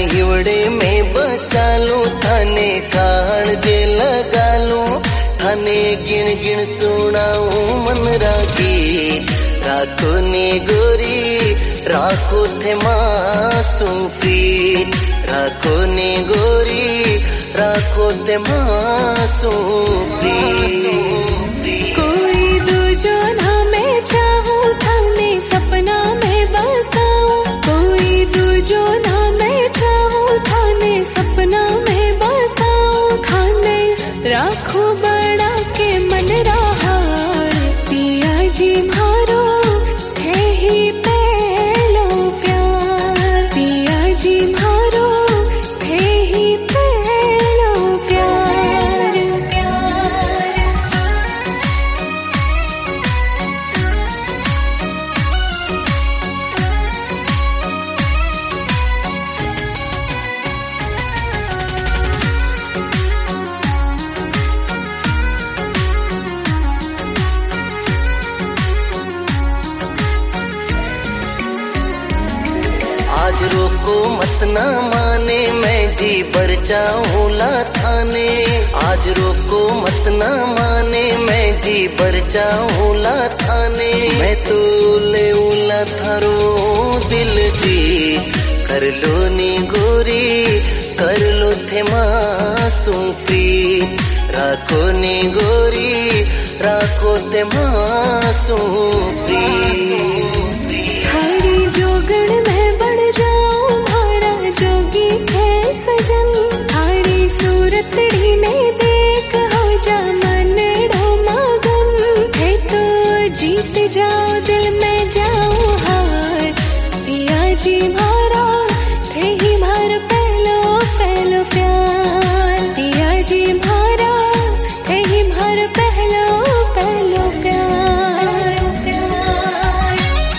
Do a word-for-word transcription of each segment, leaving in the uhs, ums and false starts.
हिवड़े में बसालो थाने कान जे लगालो थाने गिण गिण सुनाऊं मन रागी राखो ने गोरी राखो थे मासूं प्रीत राखो ने गोरी राखो ते मासूं प्रीत कोई दूजो ना मैं चाहूं थाने सपना में बसाऊं कोई दूजो ना मैं चाहूं थाने सपना में बसाऊं खाने राखो बड़ा के मन राहार पिया जी मारो थे ही पहलो प्यार पिया जी मारो थे ही पहलो प्यार प्यार आज रोको मत ना माने मैं जी बर जाऊं ला थाने आज रोको मत ना माने मैं जी बर जाऊं ला थाने मैं तो ले उला थारो दिल दी कर लो नी गोरी कर लो थे मासूं प्रीत राखो नी गोरी राखो ते मासूं प्रीत थारी जोगण में बढ़ जाऊं भाड़ा जोगी है सजन थारी सूरत ने देख हो जा मन ढो मगन है तो जीत जाओ दिल में जाऊं हार पिया जी मारा थे ही मार पहलो पहलो प्यार पिया जी मारा थे ही मार पहलो पहलो प्यार प्यार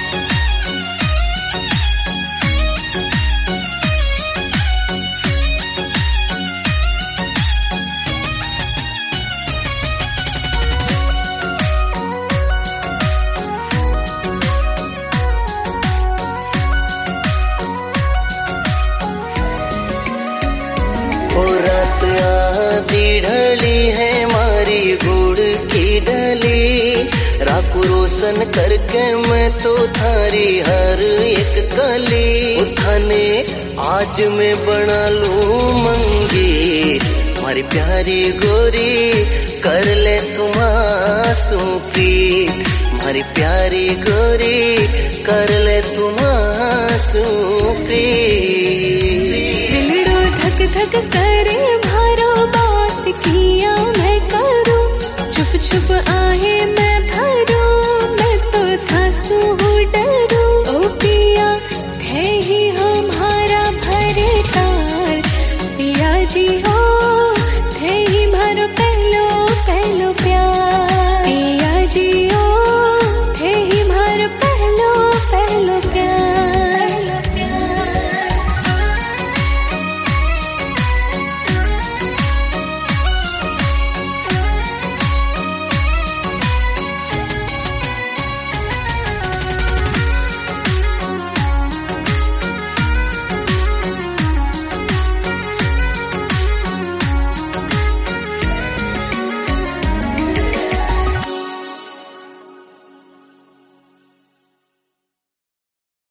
ओ रात आधी ढली है मारी गुड़ की डली राखू रोशन करके मैं तो थारी हर एक कली उठाने आज मैं बना लूं मंगी मारी प्यारी गोरी कर ले तुम आसूं प्रीत मारी प्यारी गोरी कर ले तुम आसूं प्रीत दिलड़ो धक धक करे